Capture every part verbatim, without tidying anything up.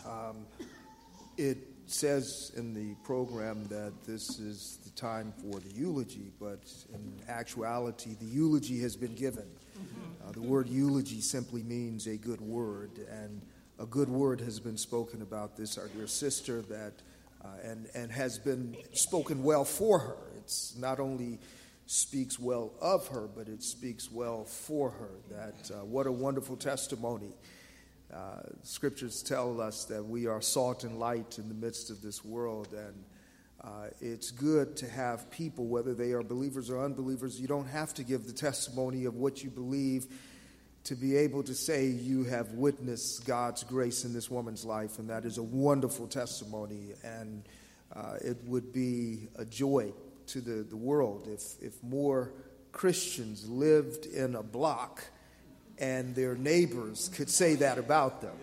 Um, it says in the program that this is the time for the eulogy, but in actuality, the eulogy has been given. Uh, the word eulogy simply means a good word, and a good word has been spoken about this, our dear sister, that uh, and, and has been spoken well for her. It's not only speaks well of her, but it speaks well for her. That uh, what a wonderful testimony. Uh, scriptures tell us that we are salt and light in the midst of this world, and uh, it's good to have people, whether they are believers or unbelievers. You don't have to give the testimony of what you believe to be able to say you have witnessed God's grace in this woman's life, and that is a wonderful testimony, and uh, it would be a joy to the, the world if, if more Christians lived in a block and their neighbors could say that about them.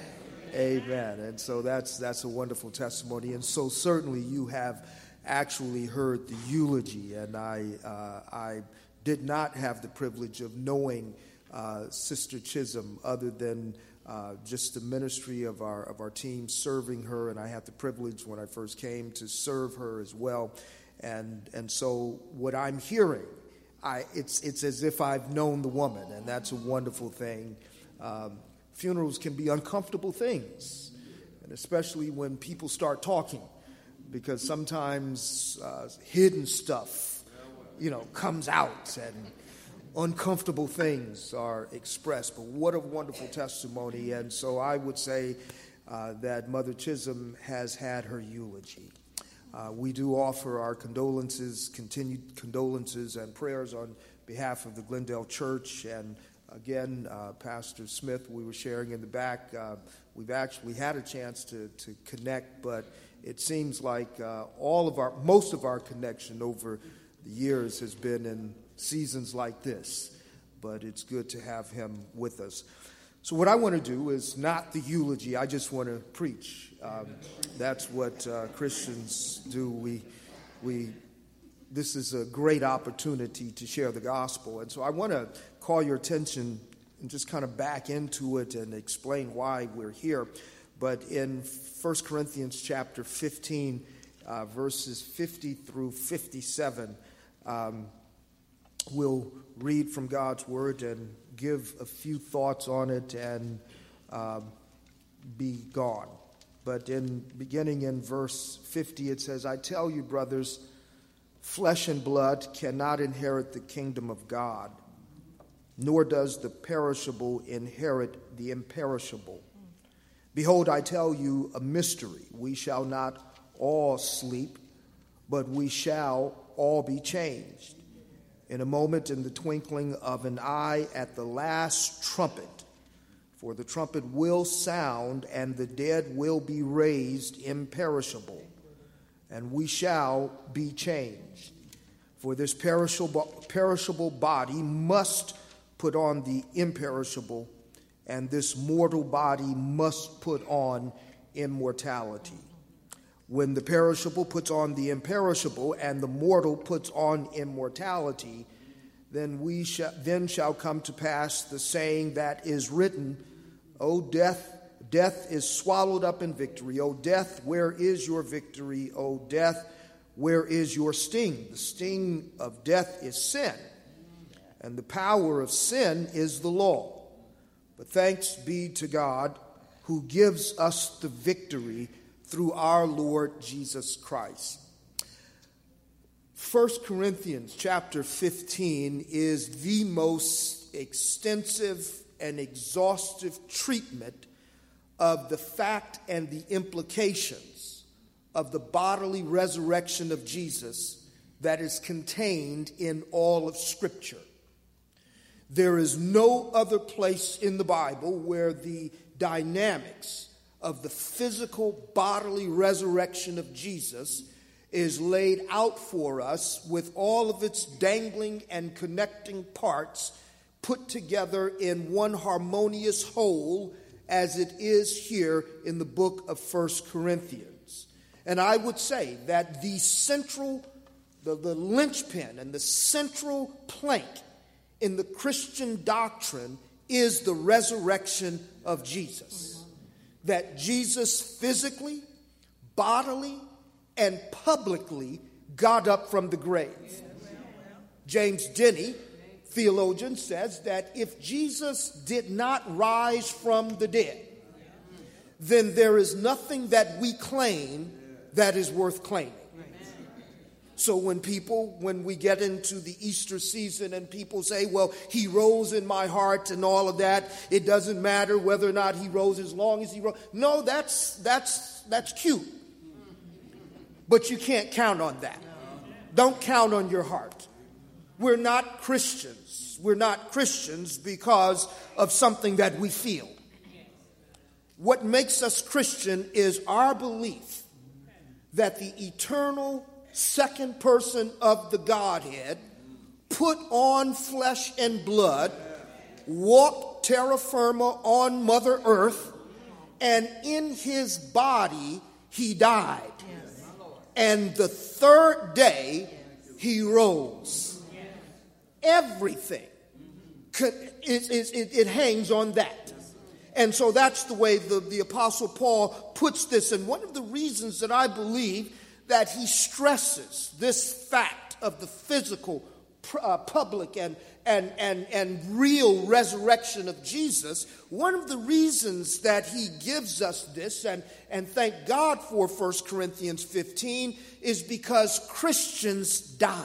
Amen. And so that's that's a wonderful testimony. And so certainly you have actually heard the eulogy, and I uh, I did not have the privilege of knowing uh, Sister Chisholm other than uh, just the ministry of our of our team serving her, and I had the privilege when I first came to serve her as well. And and so what I'm hearing, I, it's it's as if I've known the woman, and that's a wonderful thing. Um, funerals can be uncomfortable things, and especially when people start talking, because sometimes uh, hidden stuff, you know, comes out, and uncomfortable things are expressed. But what a wonderful testimony! And so I would say uh, that Mother Chisholm has had her eulogy. Uh, we do offer our condolences, continued condolences and prayers on behalf of the Glendale Church. And again, uh, Pastor Smith, we were sharing in the back, uh, we've actually had a chance to, to connect, but it seems like uh, all of our, most of our connection over the years has been in seasons like this. But it's good to have him with us. So what I want to do is not the eulogy. I just want to preach. Um, that's what uh, Christians do. We, we. This is a great opportunity to share the gospel. And so I want to call your attention and just kind of back into it and explain why we're here. But in First Corinthians chapter fifteen, uh, verses fifty through fifty-seven, um, we'll read from God's word and give a few thoughts on it and uh, be gone. But in beginning in verse fifty, it says, "I tell you, brothers, flesh and blood cannot inherit the kingdom of God, nor does the perishable inherit the imperishable. Behold, I tell you a mystery. We shall not all sleep, but we shall all be changed. In a moment, in the twinkling of an eye, at the last trumpet. For the trumpet will sound, and the dead will be raised imperishable, and we shall be changed. For this perishable, perishable body must put on the imperishable, and this mortal body must put on immortality. When the perishable puts on the imperishable, and the mortal puts on immortality, then we shall then shall come to pass the saying that is written, O death, death is swallowed up in victory. O death, where is your victory? O death, where is your sting? The sting of death is sin, and the power of sin is the law. But thanks be to God who gives us the victory through our Lord Jesus Christ." First Corinthians chapter fifteen is the most extensive and exhaustive treatment of the fact and the implications of the bodily resurrection of Jesus that is contained in all of Scripture. There is no other place in the Bible where the dynamics of the physical bodily resurrection of Jesus is laid out for us with all of its dangling and connecting parts put together in one harmonious whole as it is here in the book of First Corinthians. And I would say that the central, the, the linchpin and the central plank in the Christian doctrine is the resurrection of Jesus. that Jesus physically, bodily, and publicly got up from the grave. James Denney, theologian, says that if Jesus did not rise from the dead, then there is nothing that we claim that is worth claiming. So when people, when we get into the Easter season and people say, well, he rose in my heart and all of that, it doesn't matter whether or not he rose as long as he rose. No, that's, that's, that's cute. But you can't count on that. Don't count on your heart. We're not Christians. We're not Christians because of something that we feel. What makes us Christian is our belief that the eternal second person of the Godhead put on flesh and blood, walked terra firma on Mother Earth, and in his body he died. And the third day he rose. Everything, it, it, it hangs on that. And so that's the way the, the Apostle Paul puts this. And one of the reasons that I believe that he stresses this fact of the physical, uh, public, and, and, and, and real resurrection of Jesus, one of the reasons that he gives us this, and, and thank God for First Corinthians fifteen, is because Christians die.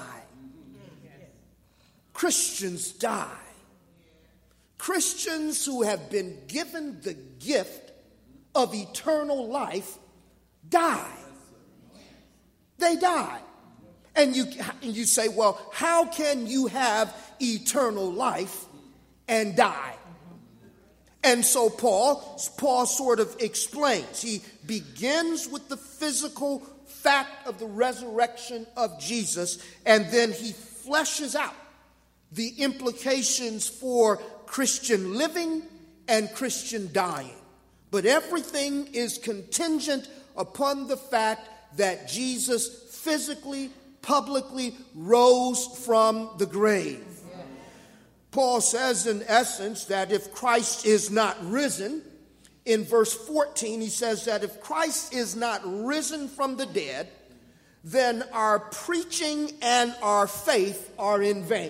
Christians die. Christians who have been given the gift of eternal life die. They die. And you, and you say, well, how can you have eternal life and die? And so Paul, Paul sort of explains. He begins with the physical fact of the resurrection of Jesus, and then he fleshes out the implications for Christian living and Christian dying. But everything is contingent upon the fact that Jesus physically, publicly rose from the grave. Paul says in essence that if Christ is not risen, in verse fourteen he says that if Christ is not risen from the dead, then our preaching and our faith are in vain.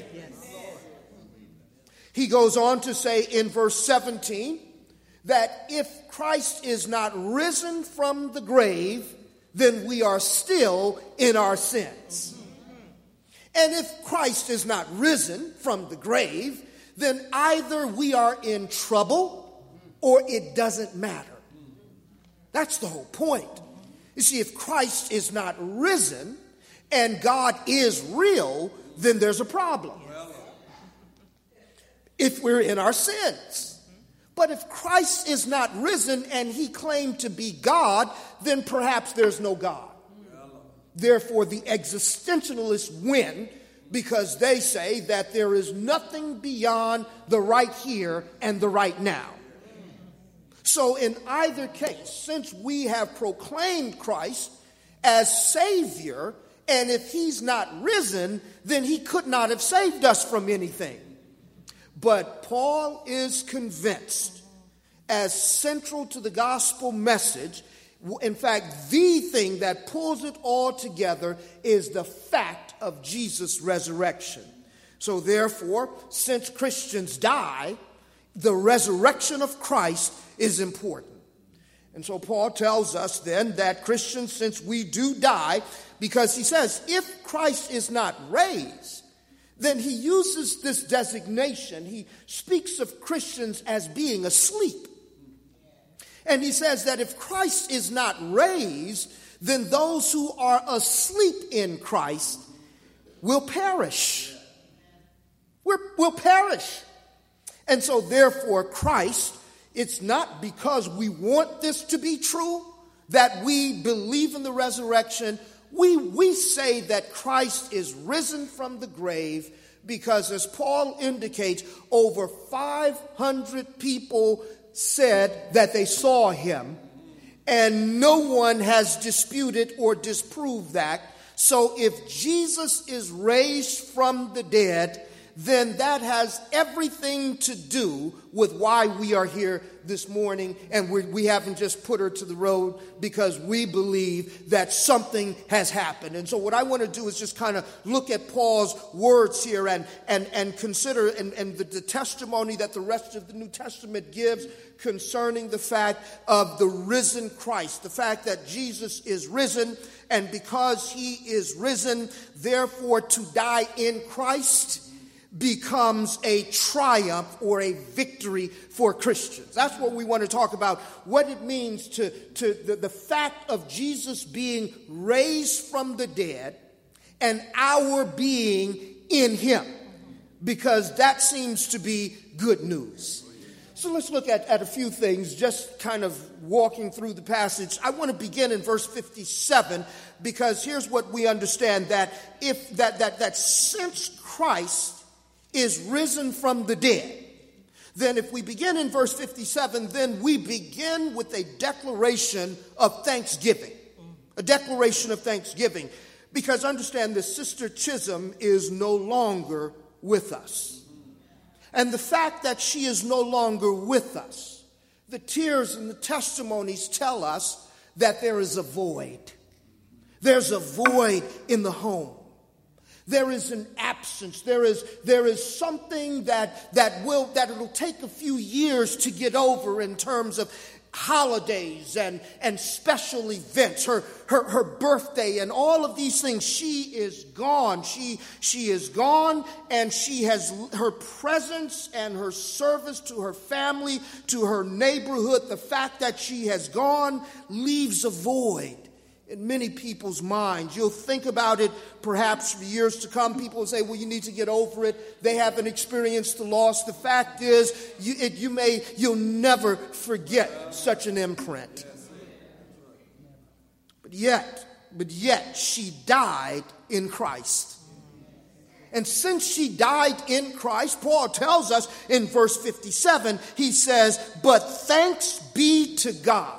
He goes on to say in verse seventeen that if Christ is not risen from the grave, then we are still in our sins. And if Christ is not risen from the grave, then either we are in trouble or it doesn't matter. That's the whole point. You see, if Christ is not risen and God is real, then there's a problem. If we're in our sins. But if Christ is not risen and he claimed to be God, then perhaps there's no God. Therefore, the existentialists win because they say that there is nothing beyond the right here and the right now. So in either case, since we have proclaimed Christ as Savior, and if he's not risen, then he could not have saved us from anything. But Paul is convinced, as central to the gospel message, in fact, the thing that pulls it all together is the fact of Jesus' resurrection. So therefore, since Christians die, the resurrection of Christ is important. And so Paul tells us then that Christians, since we do die, because he says, if Christ is not raised, then he uses this designation. He speaks of Christians as being asleep. And he says that if Christ is not raised, then those who are asleep in Christ will perish. We're, will perish. And so therefore Christ, it's not because we want this to be true that we believe in the resurrection. We, we say that Christ is risen from the grave because, as Paul indicates, over five hundred people said that they saw him, and no one has disputed or disproved that. So if Jesus is raised from the dead, then that has everything to do with why we are here this morning, and we, we haven't just put her to the road because we believe that something has happened. And so what I want to do is just kind of look at Paul's words here and, and, and consider and, and the, the testimony that the rest of the New Testament gives concerning the fact of the risen Christ, the fact that Jesus is risen, and because he is risen, therefore to die in Christ becomes a triumph or a victory for Christians. That's what we want to talk about, what it means to, to the, the fact of Jesus being raised from the dead and our being in him, because that seems to be good news. So let's look at, at a few things, just kind of walking through the passage. I want to begin in verse fifty-seven, because here's what we understand, that if that that that since Christ is risen from the dead, then if we begin in verse fifty-seven, then we begin with a declaration of thanksgiving. A declaration of thanksgiving. Because understand this, Sister Chisholm is no longer with us. And the fact that she is no longer with us, the tears and the testimonies tell us that there is a void. There's a void in the home. There is an absence. There is, there is something that, that will, that it'll take a few years to get over in terms of holidays and, and special events, her, her, her birthday and all of these things. She is gone. She, she is gone, and she has her presence and her service to her family, to her neighborhood. The fact that she has gone leaves a void in many people's minds. You'll think about it perhaps for years to come. People will say, well, you need to get over it. They haven't experienced the loss. The fact is, you, it, you may, you'll never forget such an imprint. But yet, but yet she died in Christ. And since she died in Christ, Paul tells us in verse fifty-seven, he says, but thanks be to God.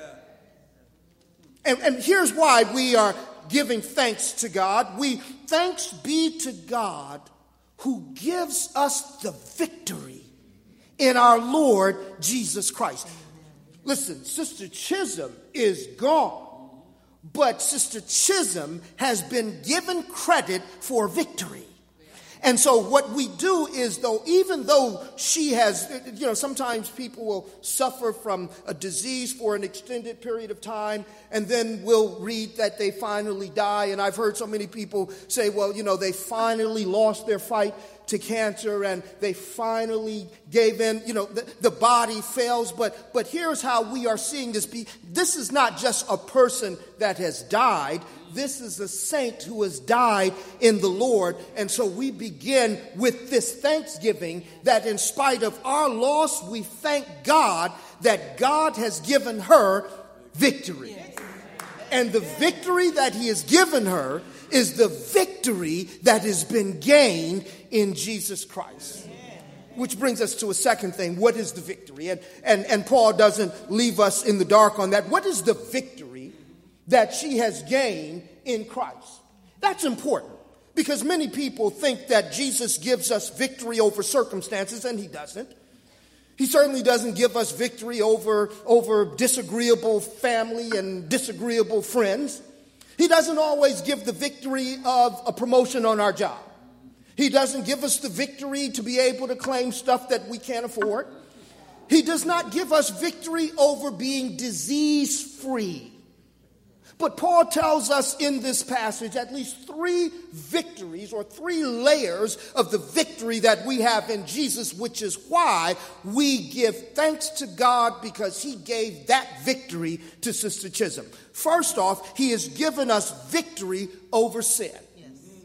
And, and here's why we are giving thanks to God. We thanks be to God who gives us the victory in our Lord Jesus Christ. Listen, Sister Chisholm is gone, but Sister Chisholm has been given credit for victory. And so what we do is, though, even though she has, you know, sometimes people will suffer from a disease for an extended period of time, and then we'll read that they finally die. And I've heard so many people say, well, you know, they finally lost their fight to cancer and they finally gave in. You know, the, the body fails. But, but here's how we are seeing this be. This is not just a person that has died. This is a saint who has died in the Lord. And so we begin with this thanksgiving that in spite of our loss, we thank God that God has given her victory. And the victory that he has given her is the victory that has been gained in Jesus Christ. Which brings us to a second thing. What is the victory? And, and, and Paul doesn't leave us in the dark on that. What is the victory that she has gained in Christ? That's important, because many people think that Jesus gives us victory over circumstances, and he doesn't. He certainly doesn't give us victory over, over disagreeable family and disagreeable friends. He doesn't always give the victory of a promotion on our job. He doesn't give us the victory to be able to claim stuff that we can't afford. He does not give us victory over being disease-free. But Paul tells us in this passage at least three victories or three layers of the victory that we have in Jesus, which is why we give thanks to God, because he gave that victory to Sister Chisholm. First off, he has given us victory over sin. Yes.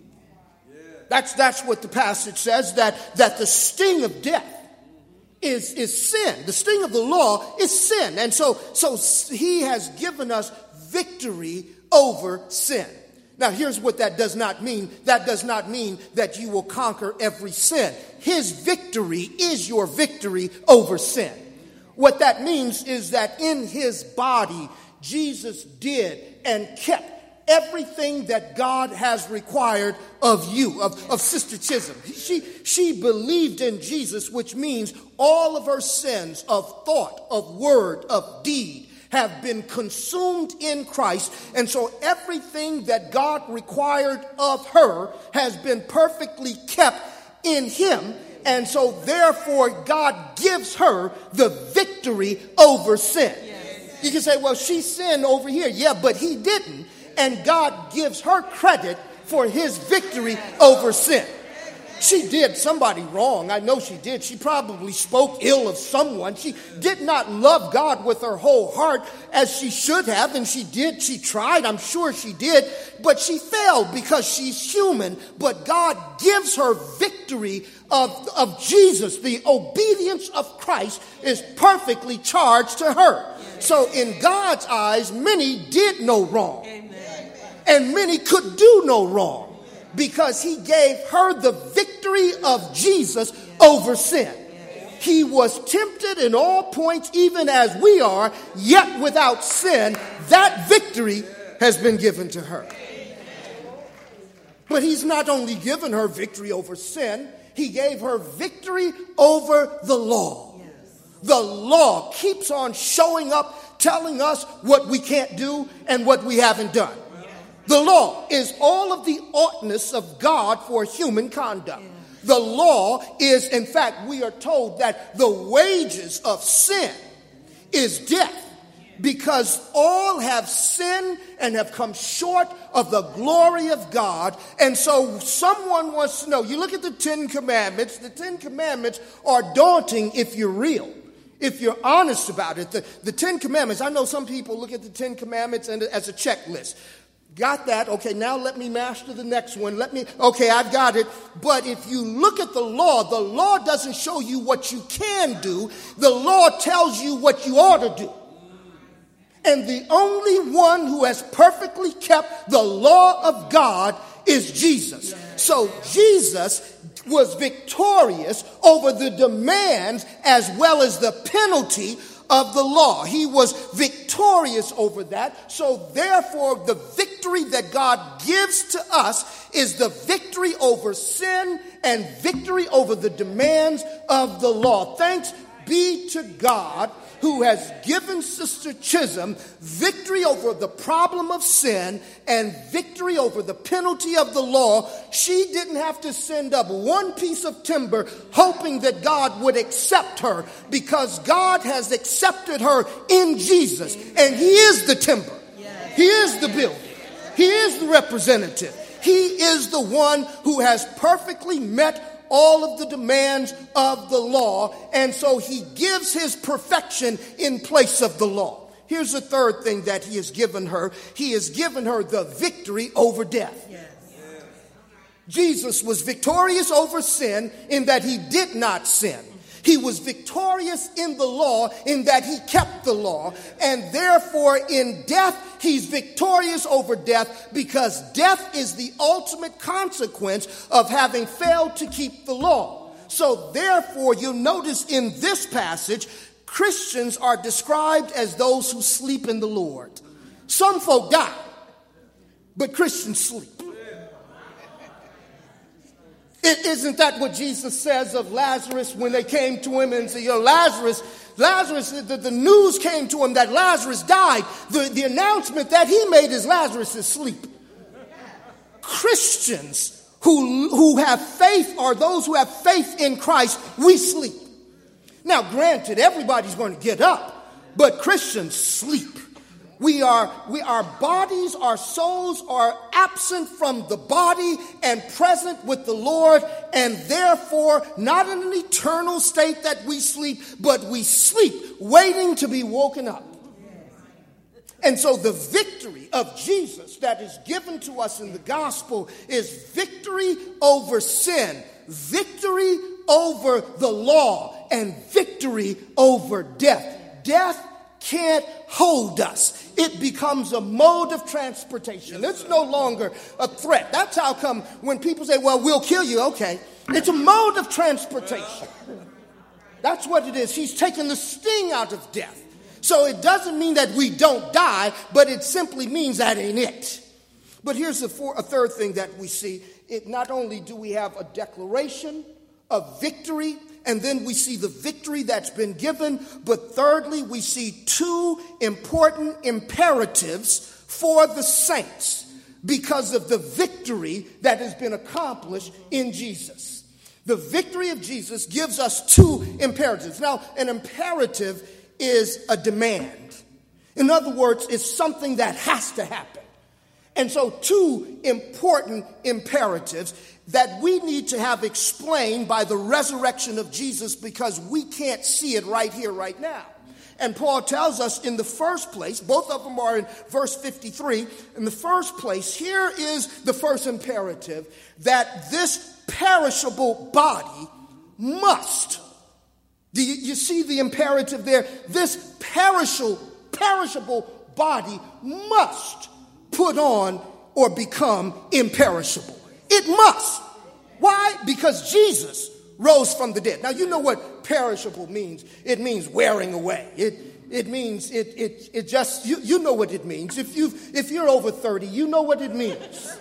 That's, that's what the passage says, that, that the sting of death is, is sin. The sting of the law is sin. And so, so he has given us victory over sin. Now, here's what that does not mean. That does not mean that you will conquer every sin. His victory is your victory over sin. What that means is that in his body, Jesus did and kept everything that God has required of you, of, of Sister Chisholm. She, she believed in Jesus, which means all of her sins of thought, of word, of deed have been consumed in Christ. And so everything that God required of her has been perfectly kept in him. And so therefore God gives her the victory over sin. Yes. You can say, well, she sinned over here. Yeah, but he didn't. And God gives her credit for his victory over sin. She did somebody wrong. I know she did. She probably spoke ill of someone. She did not love God with her whole heart as she should have. And she did. She tried. I'm sure she did. But she failed because she's human. But God gives her victory of, of Jesus. The obedience of Christ is perfectly charged to her. So in God's eyes, many did no wrong. And many could do no wrong. Because he gave her the victory of Jesus over sin. He was tempted in all points, even as we are, yet without sin. That victory has been given to her. But he's not only given her victory over sin, he gave her victory over the law. The law keeps on showing up, telling us what we can't do and what we haven't done. The law is all of the oughtness of God for human conduct. The law is, in fact, we are told that the wages of sin is death, because all have sinned and have come short of the glory of God. And so someone wants to know, you look at the Ten Commandments, the Ten Commandments are daunting if you're real. If you're honest about it. The, the Ten Commandments, I know some people look at the Ten Commandments and as a checklist. Got that? Okay, now let me master the next one. Let me, okay, I've got it. But if you look at the law, the law doesn't show you what you can do. The law tells you what you ought to do. And the only one who has perfectly kept the law of God is Jesus. So Jesus was victorious over the demands as well as the penalty of the law. He was victorious over that. So therefore, the victory that God gives to us is the victory over sin and victory over the demands of the law. Thanks be to God, who has given Sister Chisholm victory over the problem of sin and victory over the penalty of the law. She didn't have to send up one piece of timber hoping that God would accept her, because God has accepted her in Jesus. And he is the timber. He is the builder. He is the representative. He is the one who has perfectly met all of the demands of the law, and so he gives his perfection in place of the law. Here's the third thing that he has given her. He has given her the victory over death. Yes. Yes. Jesus was victorious over sin in that he did not sin. He was victorious in the law in that he kept the law. And therefore in death, he's victorious over death, because death is the ultimate consequence of having failed to keep the law. So therefore, you'll notice in this passage, Christians are described as those who sleep in the Lord. Some folk die, but Christians sleep. It, isn't that what Jesus says of Lazarus when they came to him and said, you know, Lazarus, Lazarus, the, the news came to him that Lazarus died. The, the announcement that he made is Lazarus is asleep. Christians who, who have faith are those who have faith in Christ. We sleep. Now, granted, everybody's going to get up, but Christians sleep. We are, we, our bodies, our souls are absent from the body and present with the Lord, and therefore not in an eternal state that we sleep, but we sleep waiting to be woken up. And so the victory of Jesus that is given to us in the gospel is victory over sin, victory over the law, and victory over death. Death can't hold us. It becomes a mode of transportation. It's no longer a threat. That's how come when people say, well, we'll kill you. Okay. It's a mode of transportation. That's what it is. He's taken the sting out of death. So it doesn't mean that we don't die, but it simply means that ain't it. But here's a, four, a third thing that we see. It, not only do we have a declaration of victory, and then we see the victory that's been given, but thirdly, we see two important imperatives for the saints because of the victory that has been accomplished in Jesus. The victory of Jesus gives us two imperatives. Now, an imperative is a demand. In other words, it's something that has to happen. And so two important imperatives that we need to have explained by the resurrection of Jesus because we can't see it right here, right now. And Paul tells us in the first place, both of them are in verse fifty-three. In the first place, here is the first imperative, that this perishable body must. Do you, you see the imperative there? This perishable, perishable body must put on or become imperishable. It must. Why? Because Jesus rose from the dead. Now, you know what perishable means. It means wearing away. It it means it it it just you, you know what it means. If you if you're over thirty, you know what it means.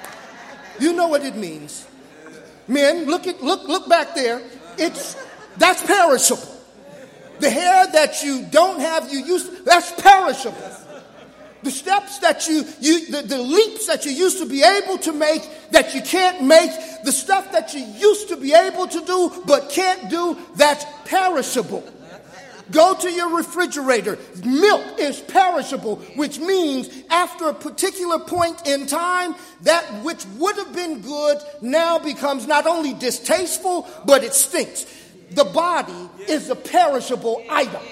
You know what it means. Men, look at look look back there. It's that's perishable. The hair that you don't have, you used that's perishable. The steps that you, you the, the leaps that you used to be able to make that you can't make, the stuff that you used to be able to do but can't do, that's perishable. Go to your refrigerator. Milk is perishable, which means after a particular point in time, that which would have been good now becomes not only distasteful, but it stinks. The body is a perishable item.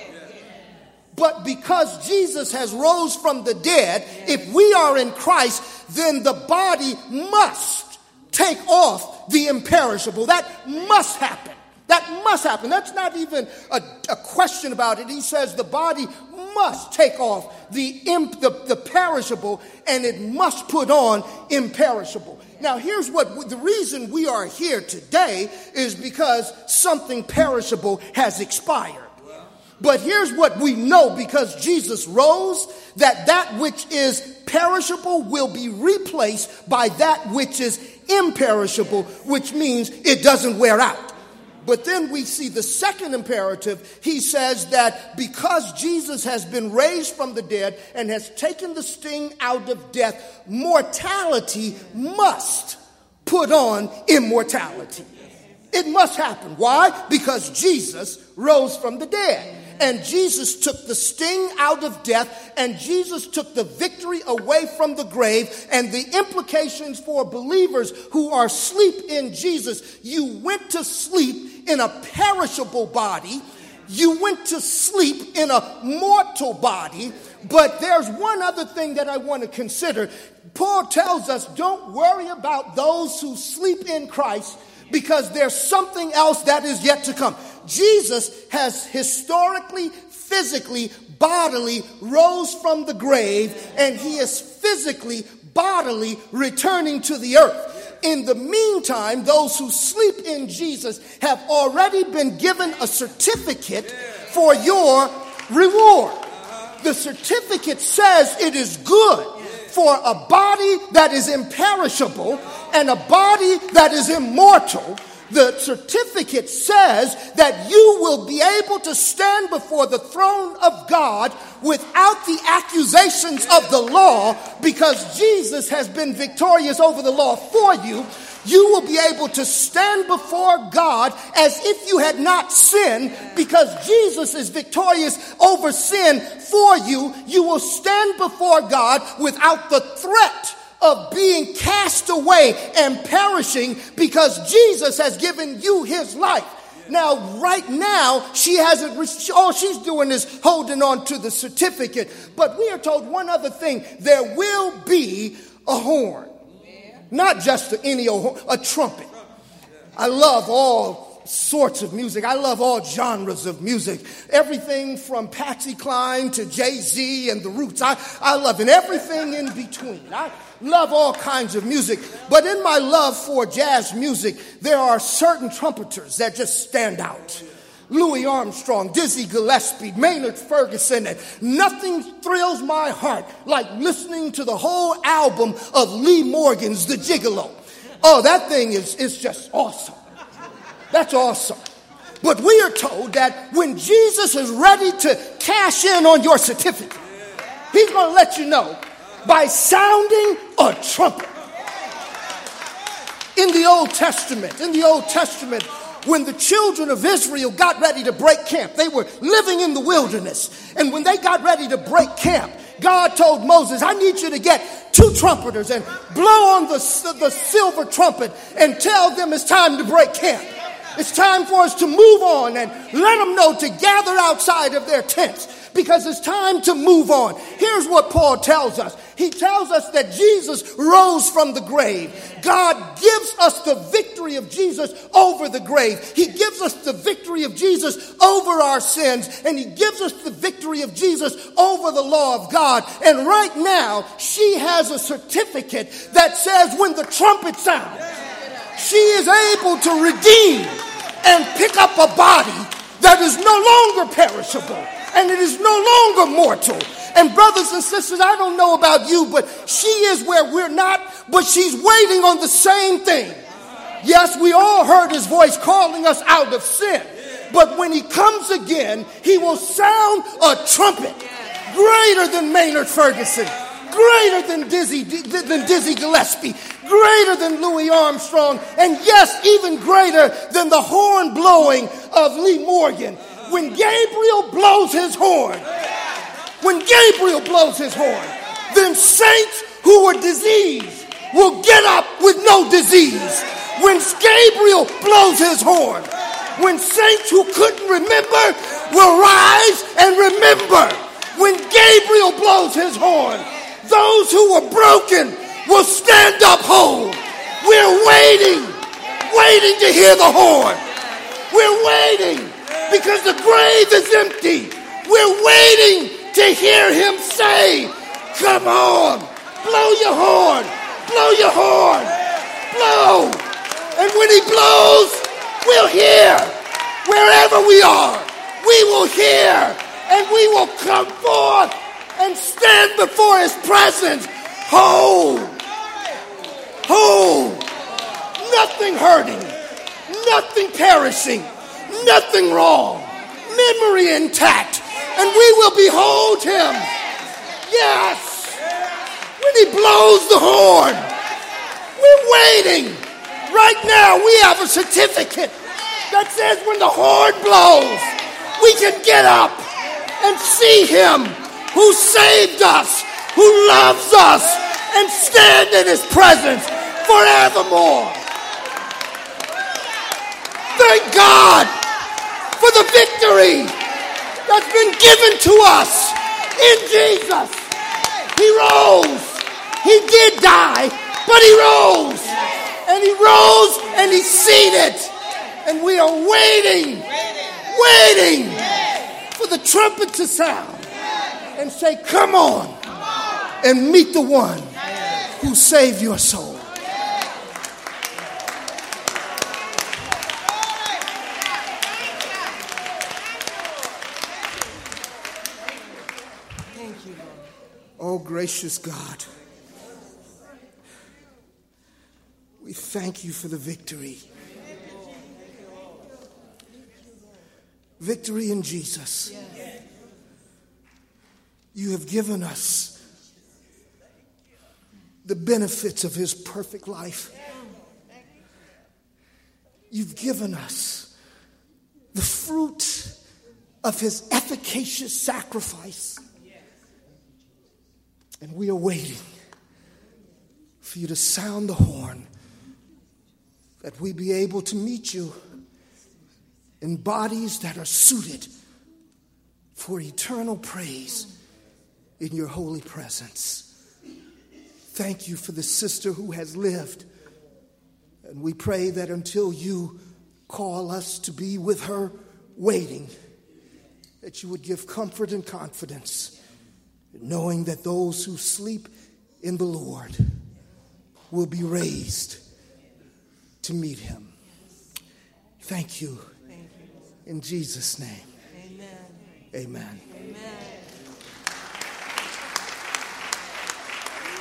But because Jesus has rose from the dead, if we are in Christ, then the body must take off the imperishable. That must happen. That must happen. That's not even a, a question about it. He says the body must take off the, imp, the, the perishable, and it must put on imperishable. Now, here's what the reason we are here today is because something perishable has expired. But here's what we know because Jesus rose, that that which is perishable will be replaced by that which is imperishable, which means it doesn't wear out. But then we see the second imperative. He says that because Jesus has been raised from the dead and has taken the sting out of death, mortality must put on immortality. It must happen. Why? Because Jesus rose from the dead. And Jesus took the sting out of death, and Jesus took the victory away from the grave. And the implications for believers who are asleep in Jesus, you went to sleep in a perishable body. You went to sleep in a mortal body. But there's one other thing that I want to consider. Paul tells us, don't worry about those who sleep in Christ, because there's something else that is yet to come. Jesus has historically, physically, bodily rose from the grave, and he is physically, bodily returning to the earth. In the meantime, those who sleep in Jesus have already been given a certificate for your reward. The certificate says it is good for a body that is imperishable and a body that is immortal. The certificate says that you will be able to stand before the throne of God without the accusations of the law, because Jesus has been victorious over the law for you. You will be able to stand before God as if you had not sinned, because Jesus is victorious over sin for you. You will stand before God without the threat of being cast away and perishing, because Jesus has given you his life. Now, right now, she hasn't, all she's doing is holding on to the certificate. But we are told one other thing. There will be a horn. Not just any old horn, a trumpet. I love all sorts of music. I love all genres of music. Everything from Patsy Cline to Jay-Z and the Roots. I, I love it. Everything in between. I love all kinds of music. But in my love for jazz music, there are certain trumpeters that just stand out. Louis Armstrong, Dizzy Gillespie, Maynard Ferguson, and nothing thrills my heart like listening to the whole album of Lee Morgan's The Gigolo. Oh, that thing is, is just awesome. That's awesome. But we are told that when Jesus is ready to cash in on your certificate, he's going to let you know by sounding a trumpet. In the Old Testament, in the Old Testament, when the children of Israel got ready to break camp, they were living in the wilderness. And when they got ready to break camp, God told Moses, I need you to get two trumpeters and blow on the, the silver trumpet and tell them it's time to break camp. It's time for us to move on and let them know to gather outside of their tents because it's time to move on. Here's what Paul tells us. He tells us that Jesus rose from the grave. God gives us the victory of Jesus over the grave. He gives us the victory of Jesus over our sins, and he gives us the victory of Jesus over the law of God. And right now, she has a certificate that says when the trumpet sounds, she is able to redeem and pick up a body that is no longer perishable and it is no longer mortal. And brothers and sisters, I don't know about you, but she is where we're not, but she's waiting on the same thing. Yes, we all heard his voice calling us out of sin, but when he comes again, he will sound a trumpet greater than Maynard Ferguson, greater than Dizzy, than Dizzy Gillespie, greater than Louis Armstrong, and yes, even greater than the horn blowing of Lee Morgan. When Gabriel blows his horn, when Gabriel blows his horn, then saints who were diseased will get up with no disease. When Gabriel blows his horn, when saints who couldn't remember will rise and remember. When Gabriel blows his horn, those who were broken will stand up whole. We're waiting, waiting to hear the horn. We're waiting because the grave is empty. We're waiting to hear him say, come on, blow your horn, blow your horn, blow. And when he blows, we'll hear. Wherever we are, we will hear, and we will come forth and stand before his presence whole, whole, nothing hurting, nothing perishing, nothing wrong, memory intact, and we will behold him. Yes, when he blows the horn, we're waiting. Right now we have a certificate that says when the horn blows, we can get up and see him who saved us, who loves us, and stand in his presence forevermore. Thank God for the victory that's been given to us in Jesus. He rose. He did die, but he rose. And he rose and he's seated. And we are waiting, waiting for the trumpet to sound and say, come on and meet the one who saved your soul. Oh, gracious God, we thank you for the victory. Victory in Jesus. You have given us the benefits of his perfect life. You've given us the fruit of his efficacious sacrifice. And we are waiting for you to sound the horn, that we be able to meet you in bodies that are suited for eternal praise in your holy presence. Thank you for the sister who has lived. And we pray that until you call us to be with her waiting, that you would give comfort and confidence, knowing that those who sleep in the Lord will be raised to meet him. Thank you. In Jesus' name. Amen. Amen.